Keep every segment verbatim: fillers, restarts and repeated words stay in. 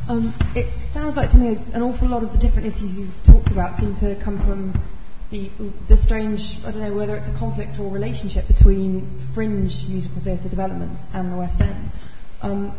Um, it sounds like to me an awful lot of the different issues you've talked about seem to come from the the strange, I don't know whether it's a conflict or relationship between fringe musical theatre developments and the West End. Um,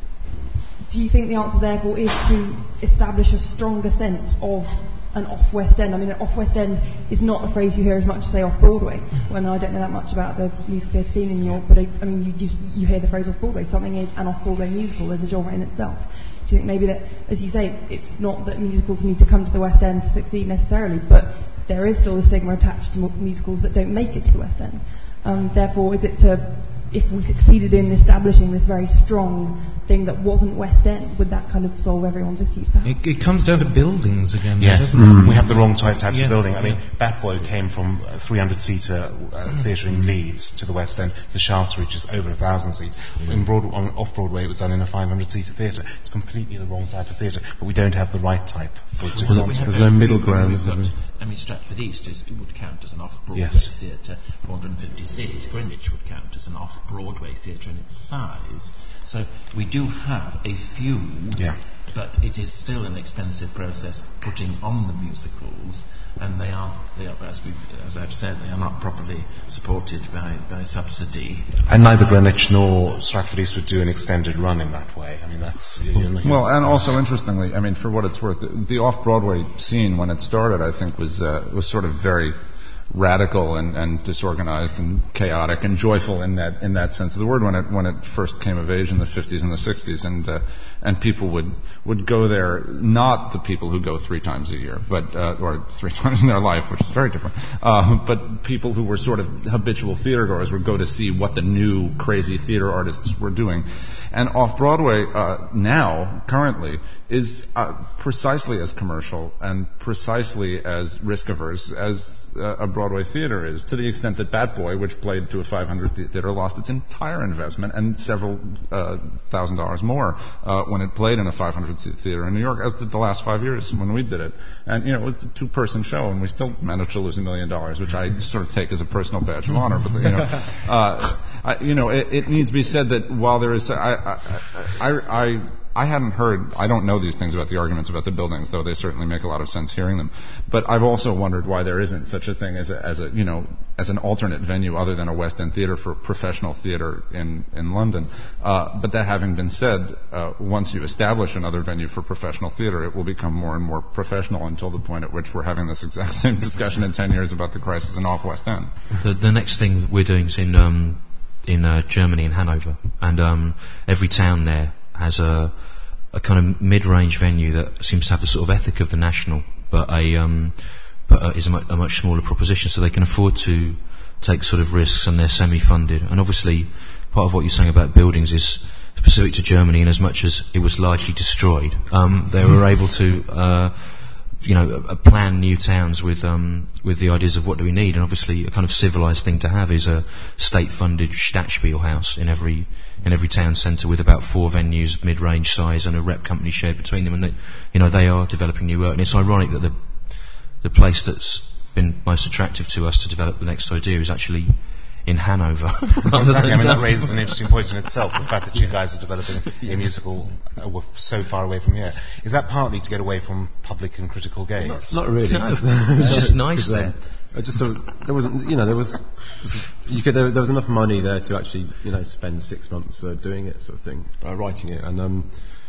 do you think the answer therefore is to establish a stronger sense of an off-West End? I mean, an off-West End is not a phrase you hear as much, say, off-Broadway, when I don't know that much about the musical theatre scene in New York, but I, I mean, you, you, you hear the phrase off-Broadway. Something is an off-Broadway musical as a genre in itself. Do you think maybe that, as you say, it's not that musicals need to come to the West End to succeed necessarily, but there is still a stigma attached to musicals that don't make it to the West End? Um, therefore, is it to, if we succeeded in establishing this very strong thing that wasn't West End, would that kind of solve everyone's issues, perhaps? It, it comes down to buildings again. Yes, mm. we have the wrong types yeah. of building. I mean, yeah. Bat Boy came from a three hundred seater uh, theatre in Leeds to the West End. The Shaftesbury is over one thousand seats. Mm. In Broad- on, off-Broadway, it was done in a five hundred seater theatre. It's completely the wrong type of theatre, but we don't have the right type for it to well, come to. There's no middle ground, is there? I mean, Stratford East is, it would count as an off-Broadway yes. theatre, four hundred fifty seats. Greenwich would count as an off-Broadway theatre in its size. So we do have a few, yeah. but it is still an expensive process putting on the musicals, and they are, they are as, we, as I've said, they are not properly supported by, by subsidy. And neither Greenwich nor Stratford East would do an extended run in that way. I mean, that's... You know, well, and also, interestingly, I mean, for what it's worth, the, the off-Broadway scene, when it started, I think, was uh, was sort of very radical and, and disorganized and chaotic and joyful in that in that sense of the word when it when it first came of age in the fifties and the sixties, and uh, and people would would go there, not the people who go three times a year, but uh, or three times in their life, which is very different, uh, but people who were sort of habitual theater goers would go to see what the new crazy theater artists were doing. And off-Broadway uh, now, currently, is uh, precisely as commercial and precisely as risk-averse as uh, a Broadway theater is, to the extent that Bat Boy, which played to a five hundred theater, lost its entire investment and several uh, thousand dollars more uh, when it played in a five hundred theater in New York, as did the last five years when we did it. And, you know, it was a two-person show, and we still managed to lose a million dollars, which I sort of take as a personal badge of honor. But, you know, uh, I, you know, it, it needs to be said that while there is... I, I, I, I, I hadn't heard, I don't know these things about the arguments about the buildings, though they certainly make a lot of sense hearing them. But I've also wondered why there isn't such a thing as a, as a you know, as an alternate venue other than a West End theater for professional theater in, in London. Uh, but that having been said, uh, once you establish another venue for professional theater, it will become more and more professional until the point at which we're having this exact same discussion in ten years about the crisis in off West End. The, the next thing we're doing is in, um, in uh, Germany, in Hanover, and um, every town there has a, a kind of mid-range venue that seems to have the sort of ethic of the National, but a um, but uh, is a, mu- a much smaller proposition, so they can afford to take sort of risks, and they're semi-funded. And obviously, part of what you're saying about buildings is specific to Germany, in as much as it was largely destroyed. Um, they were able to, uh, you know, uh, plan new towns with um, with the ideas of what do we need, and obviously a kind of civilised thing to have is a state-funded Stadtspielhaus in every in every town centre with about four venues, mid-range size, and a rep company shared between them. And they, you know, they are developing new work. And it's ironic that the the place that's been most attractive to us to develop the next idea is actually in Hanover. Exactly. I mean, that raises an interesting point in itself, the fact that you guys are developing a musical uh, so far away from here. Is that partly to get away from public and critical gaze? Not, not really. No, it's just nice um, there. I just so there wasn't, you know, there was, you could, there, there was enough money there to actually, you know, spend six months uh, doing it, sort of thing, uh, writing it, and um,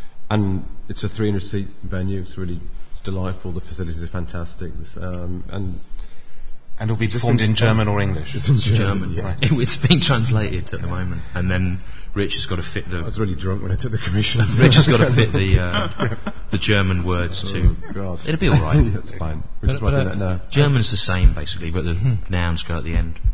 and it's a three hundred seat venue. It's really, it's delightful. The facilities are fantastic, it's, um, and. And it'll be performed in German or English? It's in German, yeah. Right. It's being translated at the moment, and then Rich has got to fit the... I was really drunk when I took the commission. Rich has got to fit the uh, the German words too. Oh, God. It'll be all right. That's fine. We're just But- writing but, that uh, now. German's the same, basically, but the nouns go at the end.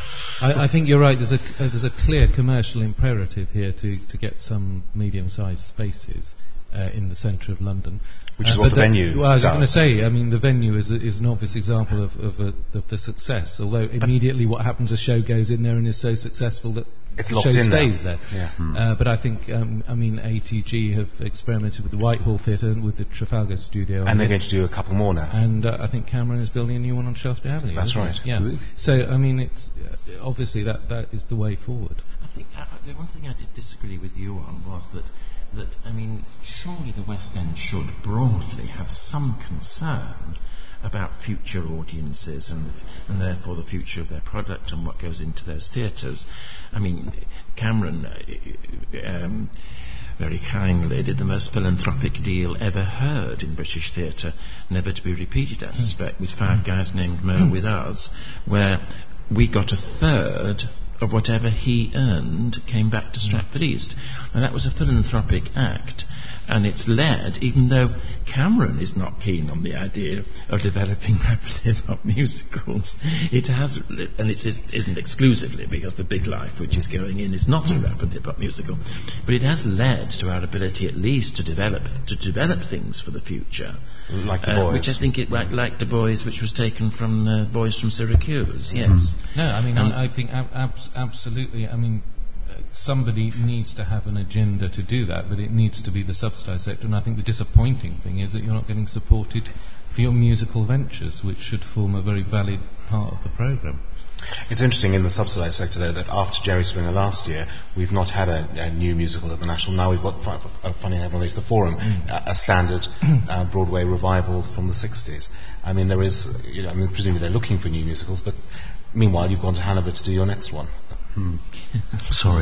I, I think you're right. There's a uh, there's a clear commercial imperative here to, to get some medium-sized spaces uh, in the centre of London. Which is Uh, what but the that- venue Well, I was does. going to say, I mean, the venue is a, is an obvious example of of, a, of the success. Although immediately, what happens? A show goes in there and is so successful that It's the locked show in stays now. there. Yeah. Hmm. Uh, but I think, um, I mean, A T G have experimented with the Whitehall Theatre and with the Trafalgar Studio, And they're going to do a couple more now. and uh, I think Cameron is building a new one on Shaftesbury Avenue. That's isn't right. he? Yeah. So I mean, it's uh, obviously that that is the way forward. I think uh, the one thing I did disagree with you on was that that, I mean, surely the West End should broadly have some concern about future audiences and, and therefore the future of their product and what goes into those theatres. I mean, Cameron uh, um, very kindly did the most philanthropic deal ever heard in British theatre, never to be repeated, I suspect, with Five Guys Named Mo with us, where we got a third of whatever he earned came back to Stratford East. And that was a philanthropic act. And it's led, even though Cameron is not keen on the idea of developing rapid hip-hop musicals, it has, and it isn't exclusively because The Big Life, which is going in, is not a rapid hip-hop musical, but it has led to our ability at least to develop to develop things for the future. Like Du uh, Bois. which I think it like, like Du Bois, which was taken from uh, Boys from Syracuse, yes. No, I mean, Um, I, I think ab- ab- absolutely, I mean, somebody needs to have an agenda to do that, but it needs to be the subsidised sector. And I think the disappointing thing is that you're not getting supported for your musical ventures, which should form a very valid part of the programme. It's interesting in the subsidised sector, though, that after Jerry Springer last year, we've not had a, a new musical at the National. Now we've got, uh, funny enough, the Forum, mm. a, a standard uh, Broadway revival from the sixties. I mean, there is, you know, I mean, presumably they're looking for new musicals, but meanwhile you've gone to Hanover to do your next one. Hmm. Sorry.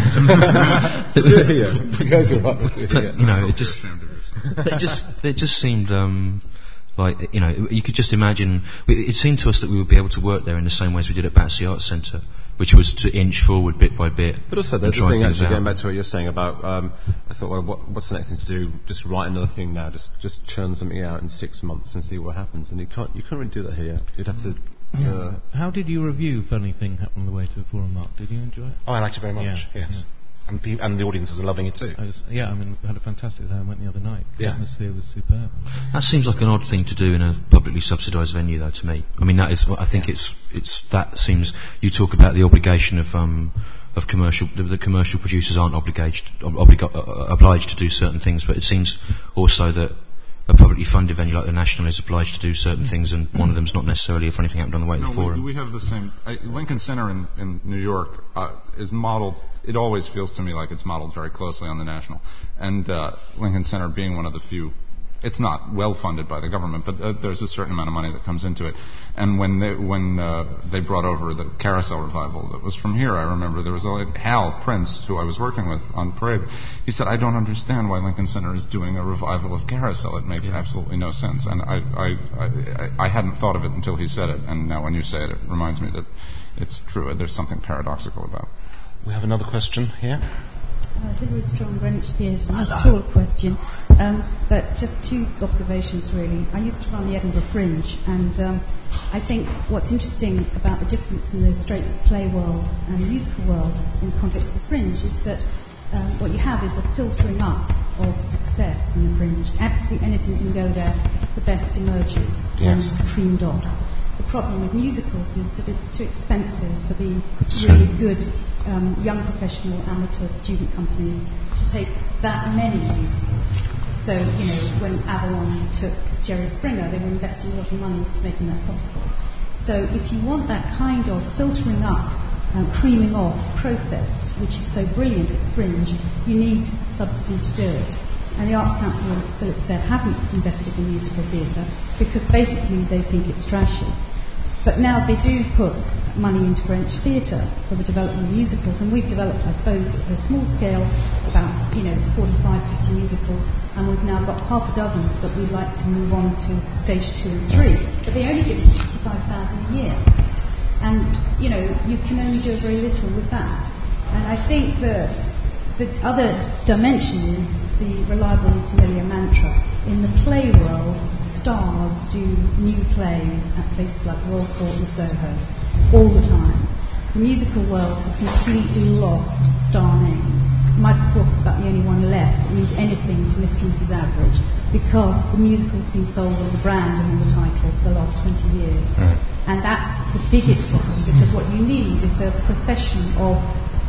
Do it here. You guys are right. Do it here. But, you know, it just, it just, it just seemed, um, like, you know, you could just imagine, it seemed to us that we would be able to work there in the same way as we did at Battersea Arts Centre, which was to inch forward bit by bit. But also, there's the thing, actually, going back to what you're saying about, um, I thought, well, what, what's the next thing to do? Just write another thing now, just just churn something out in six months and see what happens. And you can't, you can't really do that here. You'd have to... Uh, How did you review Funny Thing Happened on the Way to the Forum, Mark? Did you enjoy it? Oh, I liked it very much, Yeah, yes. And, pe- and the audiences are loving it too. I was, yeah, I mean, we had a fantastic time. I went the other night. The Yeah. atmosphere was superb. That seems like an odd thing to do in a publicly subsidised venue, though, to me. I mean, that is, I think it's, it's, that seems, you talk about the obligation of, um, of commercial, the, the commercial producers aren't obliged, obliga- uh, obliged to do certain things, but it seems also that a publicly funded venue like the National is obliged to do certain things, and one of them's not necessarily if anything happened on the way to No, the Forum. we, we have the same. I, Lincoln Center in, in New York uh, is modeled. It always feels to me like it's modeled very closely on the National, and uh, Lincoln Center being one of the few. It's not well funded by the government, but uh, there's a certain amount of money that comes into it. And when they when uh, they brought over the Carousel revival that was from here, I remember there was a Hal Prince, who I was working with on Parade. He said, "I don't understand why Lincoln Center is doing a revival of Carousel. It makes yeah. absolutely no sense." And I, I I I hadn't thought of it until he said it, and now when you say it, it reminds me that it's true. There's something paradoxical about it. We have another question here. Uh, Hilary Strong, Greenwich Theatre. Not at all a question, um, but just two observations really. I used to run the Edinburgh Fringe, and um, I think what's interesting about the difference in the straight play world and the musical world in the context of the Fringe is that um, what you have is a filtering up of success in the Fringe. Absolutely anything can go there, the best emerges and Yes. is creamed off. The problem with musicals is that it's too expensive for the really good um, young professional amateur student companies to take that many musicals. So, you know, when Avalon took Jerry Springer, they were investing a lot of money to making that possible. So if you want that kind of filtering up, um, creaming off process, which is so brilliant at the Fringe, you need subsidy to do it. And the Arts Council, as Philip said, haven't invested in musical theatre because basically they think it's trashy. But now they do put money into Greenwich Theatre for the development of musicals, and we've developed, I suppose, at a small scale, about, you know, forty-five, fifty musicals, and we've now got half a dozen that we'd like to move on to stage two and three. But they only give us sixty-five thousand a year. And, you know, you can only do very little with that. And I think that the other dimension is the reliable and familiar mantra. In the play world, stars do new plays at places like Royal Court and Soho all the time. The musical world has completely lost star names. Michael Crawford's about the only one left that means anything to Mister and Missus Average because the musical's been sold on the brand and on the title for the last twenty years. Right. And that's the biggest problem because what you need is a procession of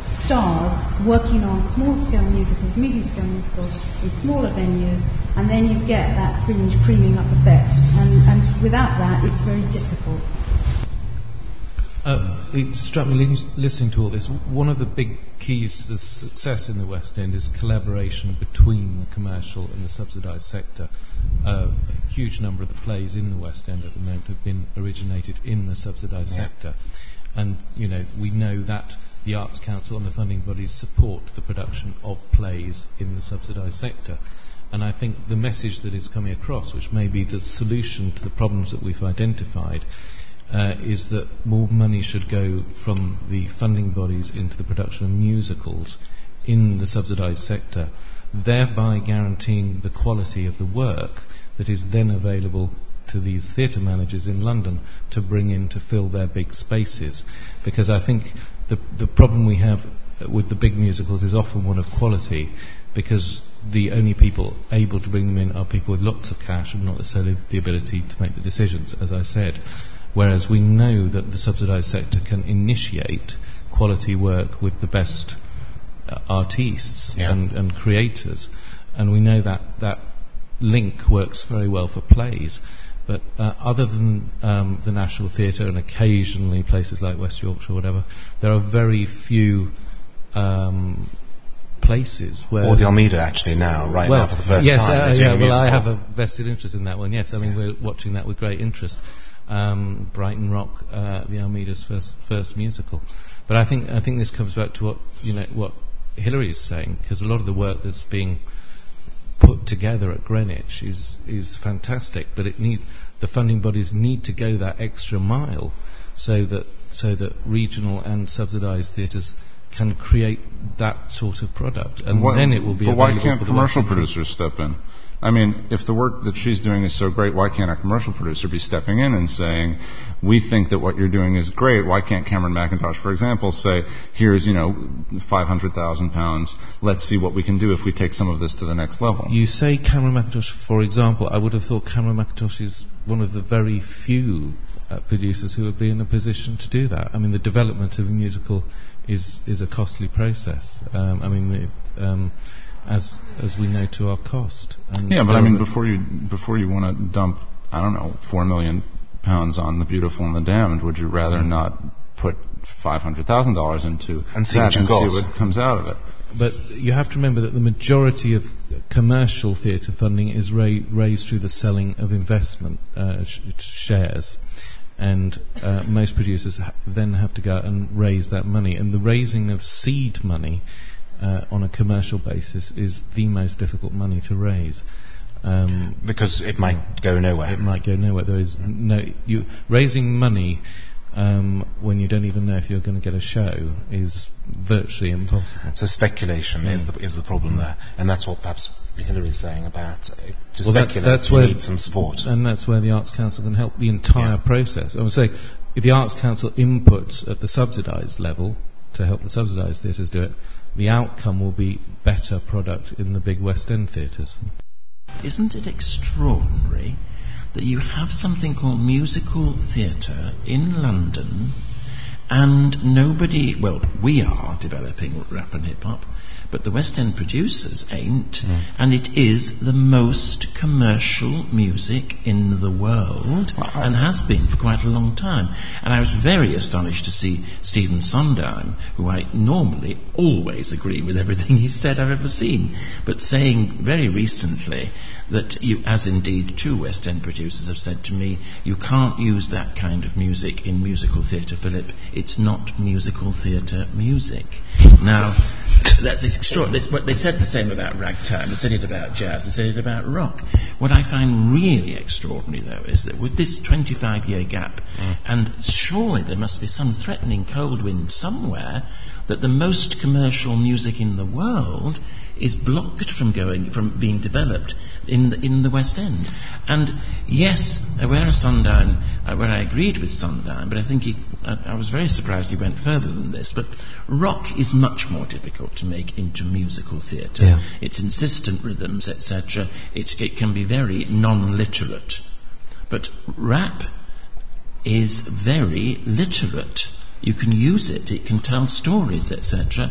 stars working on small-scale musicals, medium-scale musicals in smaller venues, and then you get that Fringe creaming up effect. And, and without that, it's very difficult. Uh, it struck me li- listening to all this. One of the big keys to the success in the West End is collaboration between the commercial and the subsidised sector. Uh, a huge number of the plays in the West End at the moment have been originated in the subsidised Yeah. sector, and you know we know that the Arts Council and the funding bodies support the production of plays in the subsidised sector. And I think the message that is coming across, which may be the solution to the problems that we've identified, Uh, is that more money should go from the funding bodies into the production of musicals in the subsidised sector, thereby guaranteeing the quality of the work that is then available to these theatre managers in London to bring in to fill their big spaces. Because I think the, the problem we have with the big musicals is often one of quality, because the only people able to bring them in are people with lots of cash and not necessarily the ability to make the decisions, as I said. Whereas we know that the subsidised sector can initiate quality work with the best uh, artistes Yeah. and, and creators, and we know that that link works very well for plays. But uh, other than um, the National Theatre and occasionally places like West Yorkshire or whatever, there are very few um, places where... Or the Almeida, actually, now, right well, now, for the first yes, time. uh, they're yeah, doing a well, I musical. have a vested interest in that one, yes. I mean, we're watching that with great interest. Um, Brighton Rock, uh, the Almeida's first first musical. But I think I think this comes back to what you know what Hilary is saying, because a lot of the work that's being put together at Greenwich is is fantastic, but it need the funding bodies need to go that extra mile, so that so that regional and subsidised theatres can create that sort of product, and Why- then it will be. But why available can't for the commercial Western producers step in? I mean, if the work that she's doing is so great, why can't a commercial producer be stepping in and saying, we think that what you're doing is great. Why can't Cameron McIntosh, for example, say, here's, you know, five hundred thousand pounds. Let's see what we can do if we take some of this to the next level. You say Cameron McIntosh, for example. I would have thought Cameron McIntosh is one of the very few uh, producers who would be in a position to do that. I mean, the development of a musical is is a costly process. Um, I mean, the, um, as as we know, to our cost. And Yeah, but I mean, before you before you want to dump, I don't know, four million pounds on The Beautiful and the Damned, would you rather not put five hundred thousand dollars into And see that what you've and got. see what comes out of it? But you have to remember that the majority of commercial theatre funding is ra- raised through the selling of investment uh, sh- shares, and uh, most producers ha- then have to go out and raise that money. And the raising of seed money uh, on a commercial basis is the most difficult money to raise. Um, Because it might go nowhere. it might go nowhere. There is no you raising money um, when you don't even know if you're going to get a show is virtually impossible. So speculation is the is the problem there, and that's what perhaps Hilary's saying about uh, to Well, that's- speculate. that's you where- need some support. And that's where the Arts Council can help the entire Yeah. process. I would say if the Arts Council inputs at the subsidised level to help the subsidised theatres do it, the outcome will be better product in the big West End theatres. Isn't it extraordinary that you have something called musical theatre in London and nobody, well, we are developing rap and hip-hop, but the West End producers ain't, mm. and it is the most commercial music in the world, well, and has been for quite a long time. And I was very astonished to see Stephen Sondheim, who I normally always agree with everything he said I've ever seen, but saying very recently that you, as indeed two West End producers have said to me, you can't use that kind of music in musical theatre, Philip. It's not musical theatre music. Now, that's extraordinary. But they said the same about ragtime. They said it about jazz. They said it about rock. What I find really extraordinary, though, is that with this twenty-five-year gap, mm. and surely there must be some threatening cold wind somewhere, that the most commercial music in the world is blocked from going, from being developed in the, in the West End. And yes, where Sondheim, uh, where I agreed with Sondheim, but I think he, I, I was very surprised he went further than this. But rock is much more difficult to make into musical theatre. Yeah. It's insistent rhythms, et cetera. It's, it can be very non-literate. But rap is very literate. You can use it, it can tell stories, et cetera.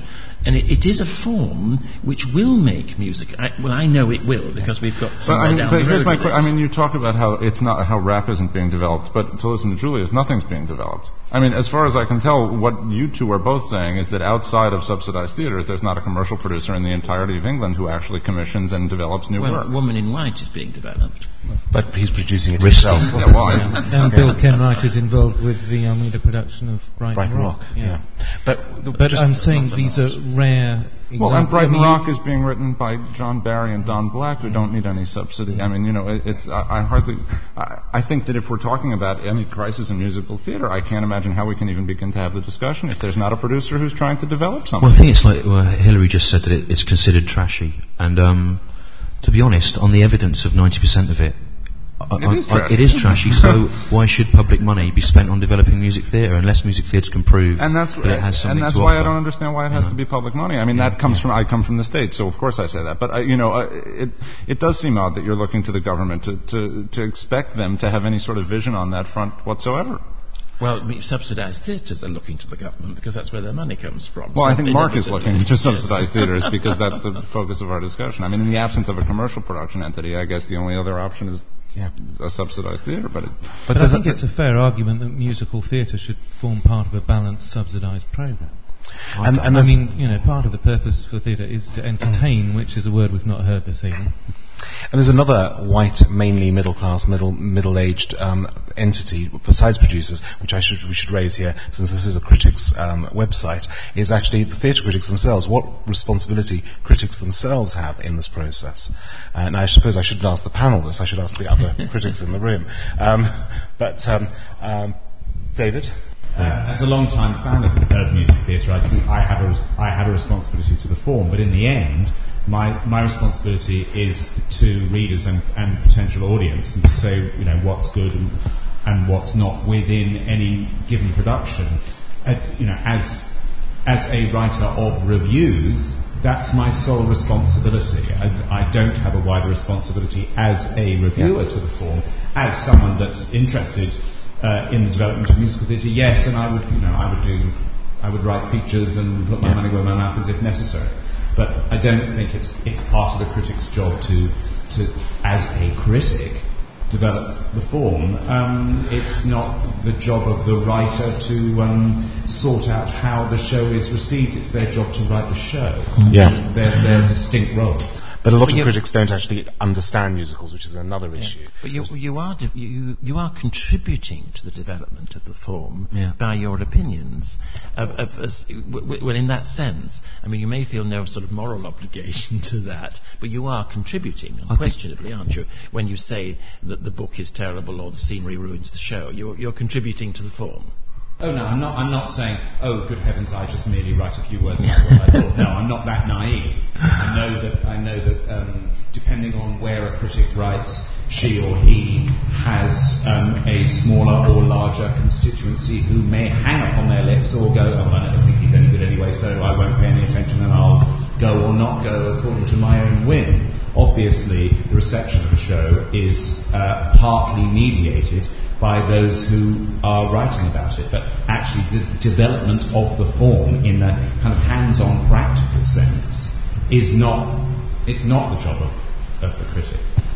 And it, it is a form which will make music. I, well, I know it will because we've got But, somewhere I mean, down but the here's road my with question. it. I mean, you talk about how it's not how rap isn't being developed, but to listen to Julius, nothing's being developed. I mean, as far as I can tell, what you two are both saying is that outside of subsidized theaters, there's not a commercial producer in the entirety of England who actually commissions and develops new well, work. Woman in White is being developed. But he's producing it Risky. himself. Yeah, well, I- And Bill Kenwright is involved with the Almeida production of Brighton, Brighton Rock, yeah. But, the, But just, I'm saying these are rare examples. Well, and Brighton I mean, you- Rock is being written by John Barry and Don Black, who don't need any subsidy. I mean, you know, it, it's. I, I hardly. I, I think that if we're talking about any crisis in musical theater, I can't imagine how we can even begin to have the discussion if there's not a producer who's trying to develop something. Well, I think it's like well, Hillary just said that it, it's considered trashy, and um, to be honest, on the evidence of ninety percent of it, I, It I- is I- trashy. it is trashy. So why should public money be spent on developing music theatre unless music theatre can prove And that's that it has something and that's to why offer? I don't understand why it has to be public money. I mean, that comes from I come from the States, so of course I say that. But I, you know, uh, it it does seem odd that you're looking to the government to, to to expect them to have any sort of vision on that front whatsoever. Well, I mean, subsidised theatres are looking to the government because that's where their money comes from. Well, So I think Mark is inevitably- looking to Yes. subsidize theaters because that's the focus of our discussion. I mean, in the absence of a commercial production entity, I guess the only other option is yeah. a subsidized theater. But it, But But I does think it, it's a fair argument that musical theatre should form part of a balanced, subsidised programme. and, and I there's- mean, you know, part of the purpose for theatre is to entertain, which is a word we've not heard this evening. And there's another white, mainly middle class, middle middle-aged um, entity besides producers, which I should we should raise here, since this is a critics um, website, is actually the theatre critics themselves. What responsibility critics themselves have in this process? And I suppose I shouldn't ask the panel this. I should ask the other critics in the room. Um, but um, um, David. Uh, as a long-time fan of, of music theatre, I think I have a I have a responsibility to the form. But in the end, my my responsibility is to readers and, and potential audience, and to say, you know, what's good and, and what's not within any given production. Uh, you know, as as a writer of reviews, that's my sole responsibility. I, I don't have a wider responsibility as a reviewer to the form. As someone that's interested uh, in the development of musical theatre, yes, and I would, you know, I would do, I would write features and put my Yeah. money where my mouth is if necessary. But I don't think it's it's part of the critic's job to to as a critic develop the form. Um, it's not the job of the writer to um, sort out how the show is received. It's their job to write the show. Yeah. They're, they're distinct roles. But a lot But of you- critics don't actually understand musicals, which is another issue. But you, you are de- you, you are contributing to the development of the form Yeah. by your opinions. Of, of, as, w- w- well, in that sense, I mean, you may feel no sort of moral obligation to that, but you are contributing, unquestionably, aren't you? When you say that the book is terrible or the scenery ruins the show, you're, you're contributing to the form. Oh no, I'm not. I'm not saying, "Oh, good heavens, I just merely write a few words about what I thought." No, I'm not that naive. I know that. I know that. Um, depending on where a critic writes, she or he has um, a smaller or larger constituency who may hang upon their lips or go, "Oh, I never think he's any good anyway, so I won't pay any attention, and I'll go or not go according to my own whim." Obviously, the reception of a show is uh, partly mediated by those who are writing about it, but actually the development of the form in the kind of hands-on practical sense is not, it's not the job of, of the critic.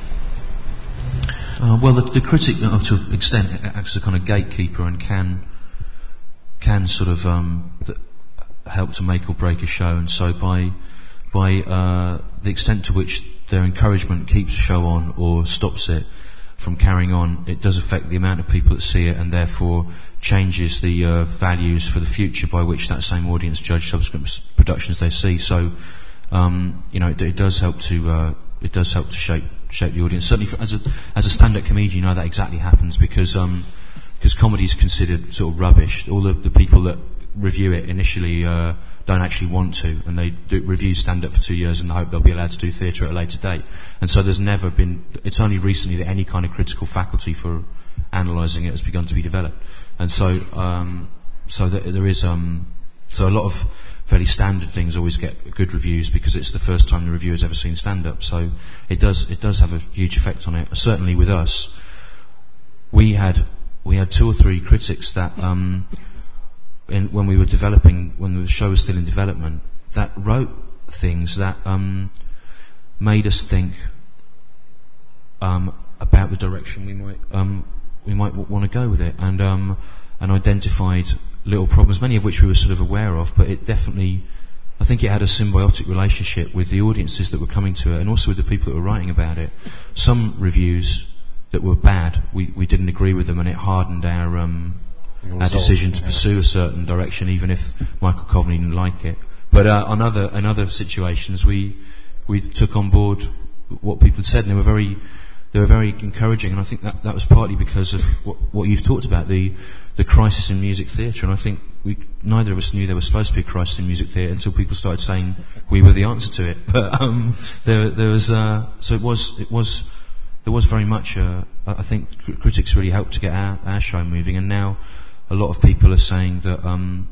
Uh, well, the, the critic, uh, to an extent, acts as a kind of gatekeeper and can can sort of um, th- help to make or break a show. And so, by by uh, the extent to which their encouragement keeps a show on or stops it from carrying on, it does affect the amount of people that see it, and therefore changes the uh, values for the future by which that same audience judge subsequent s- productions they see. So, um, you know, it, it does help to uh, it does help to shape shape the audience. Certainly, for, as a as a stand-up comedian, you know that exactly happens because um, because comedy is considered sort of rubbish. All the, the people that review it initially uh, don't actually want to, and they do review stand-up for two years and hope they'll be allowed to do theatre at a later date. And so there's never been, it's only recently that any kind of critical faculty for analysing it has begun to be developed. And so um, so th- there is, um, so a lot of fairly standard things always get good reviews because it's the first time the reviewer's ever seen stand-up. So it does, it does have a huge effect on it. Certainly with us, we had, we had two or three critics that, um, In, when we were developing, when the show was still in development, that wrote things that um, made us think um, about the direction we might um, we might w- want to go with it, and um, and identified little problems, many of which we were sort of aware of, but it definitely, I think it had a symbiotic relationship with the audiences that were coming to it, and also with the people that were writing about it. Some reviews that were bad, we, we didn't agree with them, and it hardened our um, our decision to pursue a certain direction, even if Michael Coveney didn't like it. But uh, on other in other situations, we we took on board what people had said, and they were very they were very encouraging. And I think that that was partly because of what, what you've talked about, the the crisis in music theatre. And I think we neither of us knew there was supposed to be a crisis in music theatre until people started saying we were the answer to it. But um, there there was uh, so it was it was. There was very much, uh, I think critics really helped to get our, our show moving, and now a lot of people are saying that um,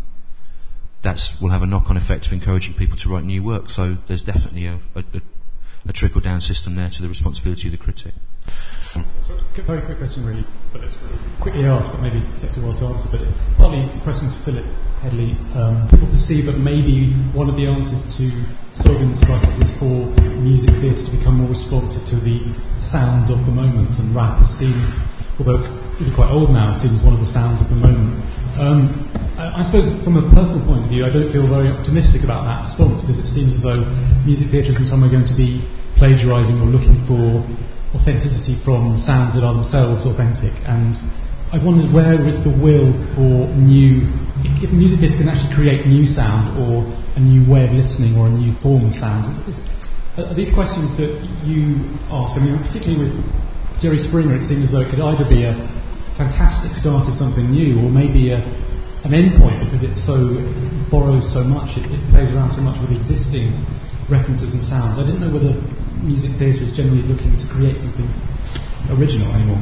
that will have a knock-on effect of encouraging people to write new work. So there's definitely a, a, a trickle-down system there to the responsibility of the critic. So, very quick question, really, but it's, it's quickly asked, but maybe it takes a while to answer. But it, partly the question to Philip Headley. Um, people perceive that maybe one of the answers to solving this crisis is for music theatre to become more responsive to the sounds of the moment, and rap seems, although it's really quite old now, seems one of the sounds of the moment. Um, I, I suppose from a personal point of view, I don't feel very optimistic about that response, because it seems as though music theatre is in some way going to be plagiarising or looking for authenticity from sounds that are themselves authentic. And I wondered, where is the will for new, if, if music theatre can actually create new sound or a new way of listening or a new form of sound? Is, is, are these questions that you ask? I mean, particularly with Jerry Springer, it seems as though it could either be a fantastic start of something new, or maybe a, an end point, because it so it borrows so much, it, it plays around so much with existing references and sounds. I didn't know whether music theatre is generally looking to create something original anymore.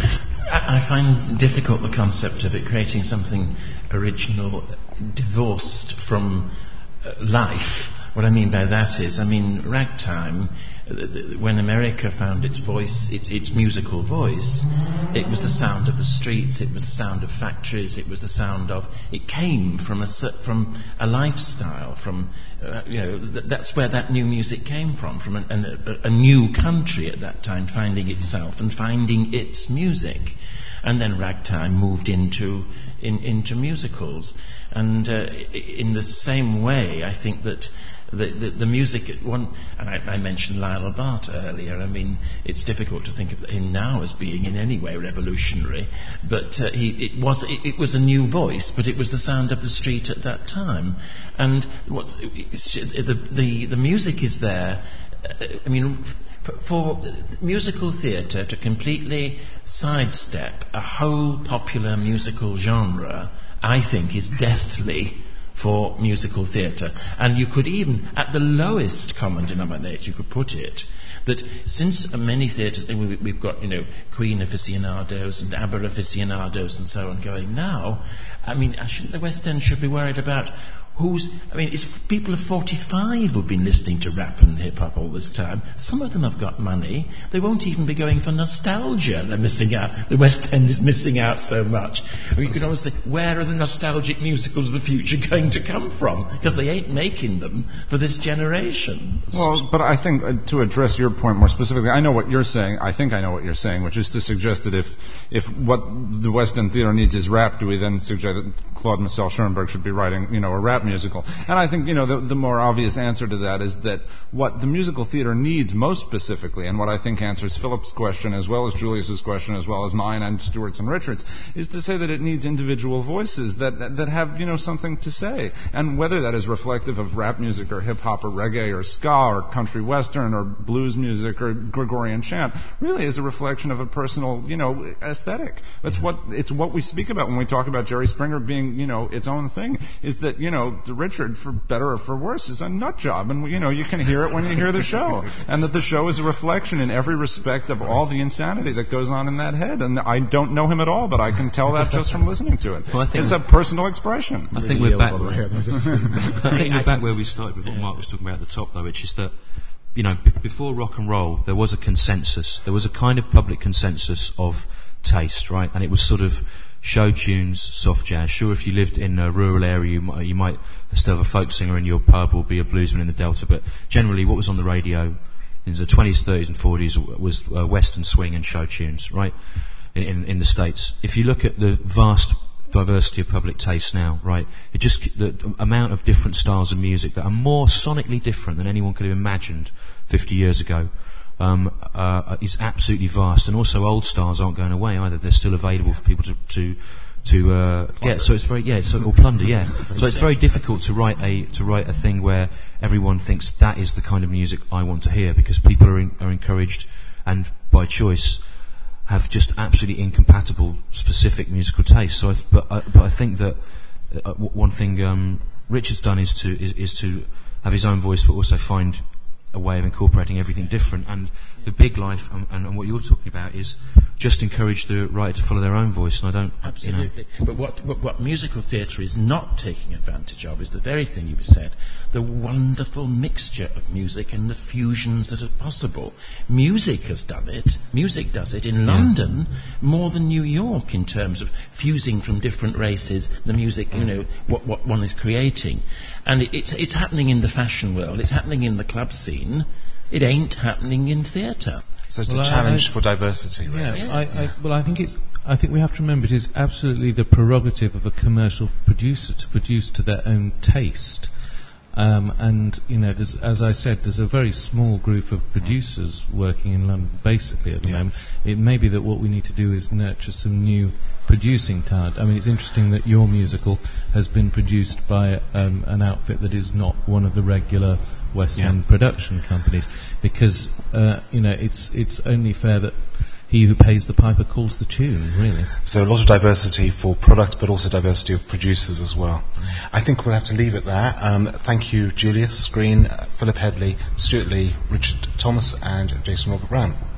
I find difficult the concept of it creating something original, divorced from uh, life. What I mean by that is, I mean, ragtime, when America found its voice, its its musical voice, it was the sound of the streets, it was the sound of factories, it was the sound of, it came from a from a lifestyle, from uh, you know, th- that's where that new music came from, from an, an, a, a new country at that time finding itself and finding its music, and then ragtime moved into in, into musicals, and uh, in the same way, I think that. The, the, the music, one, and I, I mentioned Lionel Bart earlier. I mean, it's difficult to think of him now as being in any way revolutionary, but uh, he, it was it, it was a new voice, but it was the sound of the street at that time. And what the the the music is there. I mean, for, for musical theatre to completely sidestep a whole popular musical genre, I think, is deathly for musical theatre. And you could even, at the lowest common denominator, you could put it, that since many theatres, and we, we've got, you know, Queen aficionados and ABBA aficionados and so on going now, I mean, I shouldn't the West End should be worried about who's, I mean, it's people of forty-five who've been listening to rap and hip-hop all this time. Some of them have got money. They won't even be going for nostalgia. They're missing out. The West End is missing out so much. I mean, you can always say, where are the nostalgic musicals of the future going to come from? Because they ain't making them for this generation. Well, but I think uh, to address your point more specifically, I know what you're saying. I think I know what you're saying, which is to suggest that if if what the West End theatre needs is rap, do we then suggest that Claude Michel Schoenberg should be writing, you know, a rap musical? And I think, you know, the, the more obvious answer to that is that what the musical theatre needs most specifically, and what I think answers Philip's question as well as Julius's question as well as mine and Stewart's and Richard's, is to say that it needs individual voices that, that that have, you know, something to say. And whether that is reflective of rap music or hip-hop or reggae or ska or country western or blues music or Gregorian chant really is a reflection of a personal, you know, aesthetic. That's what, it's what we speak about when we talk about Jerry Springer being, you know, its own thing, is that, you know, Richard, for better or for worse, is a nut job, and you know you can hear it when you hear the show, and that the show is a reflection in every respect of all the insanity that goes on in that head. And I don't know him at all, but I can tell that just from listening to it. Well, I think it's a personal expression. I think we're back. I think we're back where we started with what Mark was talking about at the top, though, which is that, you know, b- before rock and roll, there was a consensus. There was a kind of public consensus of taste, right? And it was sort of show tunes, soft jazz. Sure, if you lived in a rural area, you might, you might instead of a folk singer in your pub will be a bluesman in the Delta. But generally, what was on the radio in the twenties, thirties, and forties was uh, Western swing and show tunes, right? In, in in the States, if you look at the vast diversity of public taste now, right? It just the, the amount of different styles of music that are more sonically different than anyone could have imagined fifty years ago. Um, uh, is absolutely vast, and also old styles aren't going away either. They're still available for people to to, to uh, get. So it's very yeah, so, or plunder, yeah. So it's very difficult to write a to write a thing where everyone thinks that is the kind of music I want to hear, because people are in, are encouraged, and by choice have just absolutely incompatible specific musical tastes. So, I th- but I, but I think that uh, w- one thing um, Richard's done is to is, is to have his own voice, but also find a way of incorporating everything different. And the big life, and, and, and what you're talking about, is just encourage the writer to follow their own voice. And I don't absolutely. You know. But what, what what musical theatre is not taking advantage of is the very thing you've said: the wonderful mixture of music and the fusions that are possible. Music has done it. Music does it in yeah. London more than New York in terms of fusing from different races. The music, you know, what what one is creating, and it, it's it's happening in the fashion world. It's happening in the club scene. It ain't happening in theatre. So it's well, a challenge I, I, for diversity, right? Yeah, yes. I, I, well, I think it's. I think we have to remember it is absolutely the prerogative of a commercial producer to produce to their own taste. Um, and you know, there's, as I said, there's a very small group of producers working in London, basically at the yeah. moment. It may be that what we need to do is nurture some new producing talent. I mean, it's interesting that your musical has been produced by um, an outfit that is not one of the regular West End yeah. production companies, because uh, you know it's it's only fair that he who pays the piper calls the tune, really. So a lot of diversity for product, but also diversity of producers as well. Mm. I think we'll have to leave it there. Um, thank you, Julius Green, uh, Philip Headley, Stuart Lee, Richard Thomas, and Jason Robert Brown.